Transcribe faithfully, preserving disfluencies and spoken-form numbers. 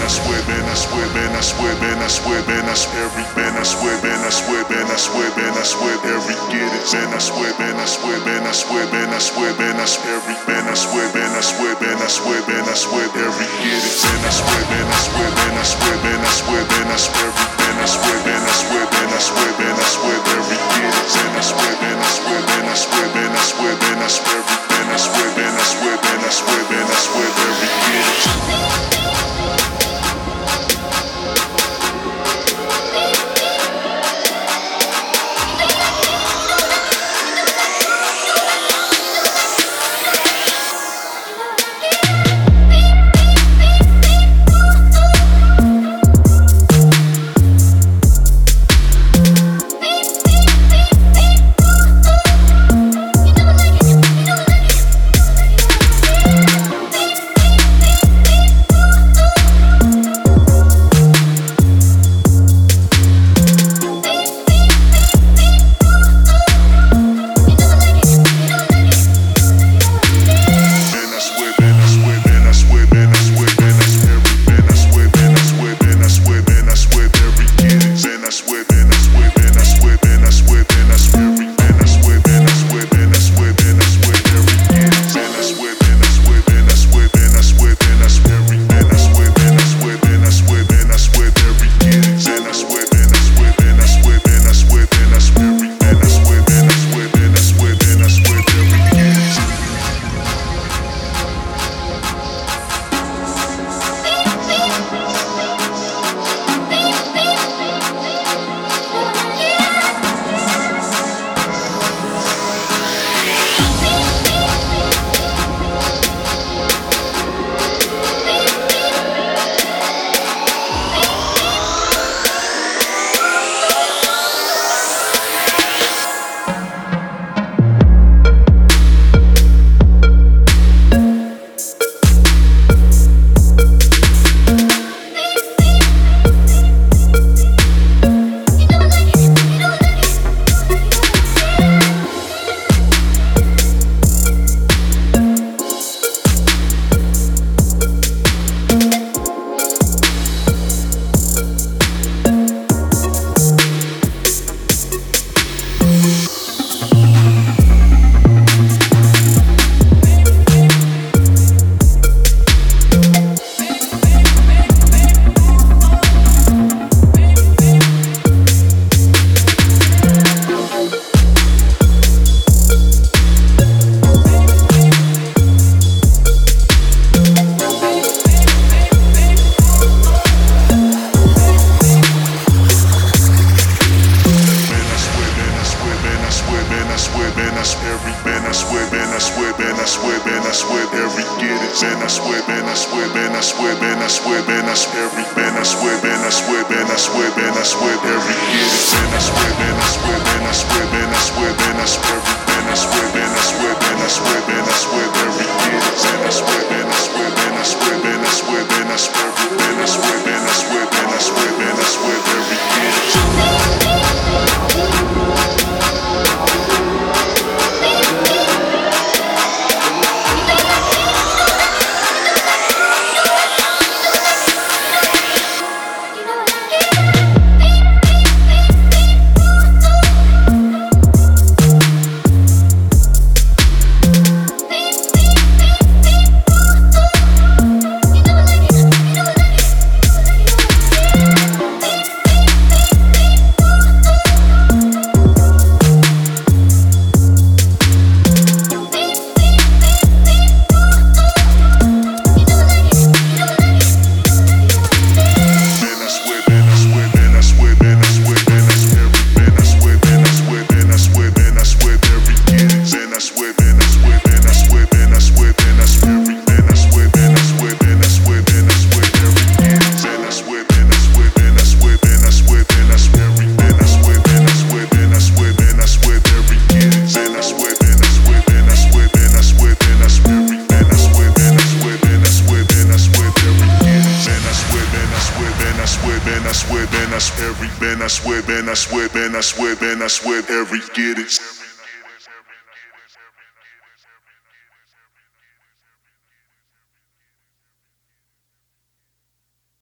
swear, man, I swear, man, I swear, man, I swear, man, I swear, every man, I swear, man, I swear, man, I swear, man, I swear, every get it, man, I swear, man, I swear, man, I swear, man, I swear, man, I swear, every man, I swear, man, I swear, man, I swear, man, I swear, every get it, man, I swear, man, I swear, man, I swear, man, I swear, man, I swear, every man, I swear, man, I swear, man, I swear, man, I swear, every get it, man, I swear, man, I swear, man, I swear, man, I swear, man, I swear, every man, I swear, man, I swear, man, I swear, man, I swear, every get it. I swear, man, I swear, man, I swear, man, I swear, every get it.